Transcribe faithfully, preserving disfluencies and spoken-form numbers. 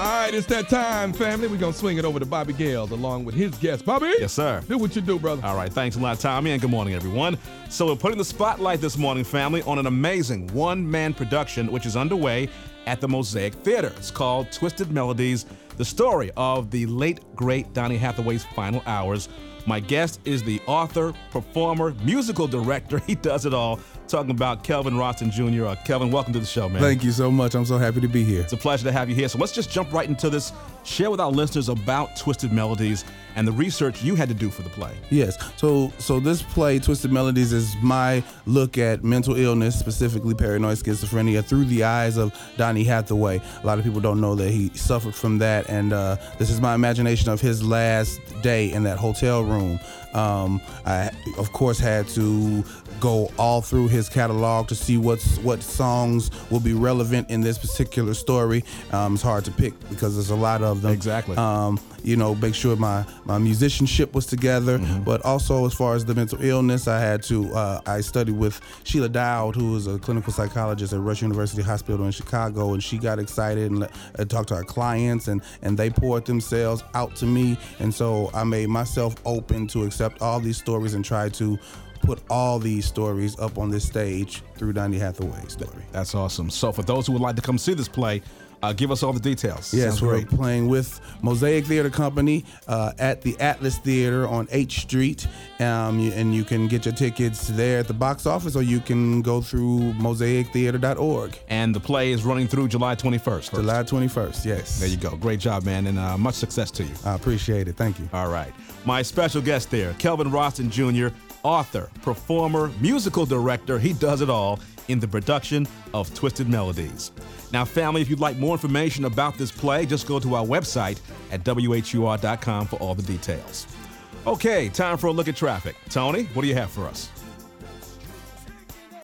right, it's that time, family. We're going to swing it over to Bobby Gale along with his guest. Bobby? Yes, sir. Do what you do, brother. All right, thanks a lot, Tommy, and good morning, everyone. So we're putting the spotlight this morning, family, on an amazing one-man production which is underway at the Mosaic Theater. It's called Twisted Melodies, the story of the late, great Donny Hathaway's final hours. My guest is the author, performer, musical director. He does it all. Talking about Kelvin Roston Junior Uh, Kelvin, welcome to the show, man. Thank you so much. I'm so happy to be here. It's a pleasure to have you here. So let's just jump right into this. Share with our listeners about Twisted Melodies and the research you had to do for the play. Yes. So so this play, Twisted Melodies, is my look at mental illness, specifically paranoid schizophrenia, through the eyes of Donny Hathaway. A lot of people don't know that he suffered from that, and uh, this is my imagination of his last day in that hotel room. Um, I, of course, had to go all through his catalog to see what's what songs will be relevant in this particular story. Um, it's hard to pick because there's a lot of them. Exactly. Um, you know, make sure my, my musicianship was together, mm-hmm. but also as far as the mental illness, I had to, uh, I studied with Sheila Dowd, who is a clinical psychologist at Rush University Hospital in Chicago, and she got excited and, and talked to our clients, and, and they poured themselves out to me, and so I made myself open to accept all these stories and try to put all these stories up on this stage through Donny Hathaway's story. That's awesome. So for those who would like to come see this play, Uh, give us all the details. Yes, Sounds we're great. playing with Mosaic Theater Company uh, at the Atlas Theater on H Street, um, and you can get your tickets there at the box office, or you can go through mosaic theater dot org. And the play is running through July twenty-first. First. July twenty-first, yes. There you go. Great job, man, and uh, much success to you. I appreciate it. Thank you. All right. My special guest there, Kelvin Roston Junior, author, performer, musical director. He does it all in the production of Twisted Melodies. Now, family, if you'd like more information about this play, just go to our website at W H U R dot com for all the details. Okay, time for a look at traffic. Tony, what do you have for us?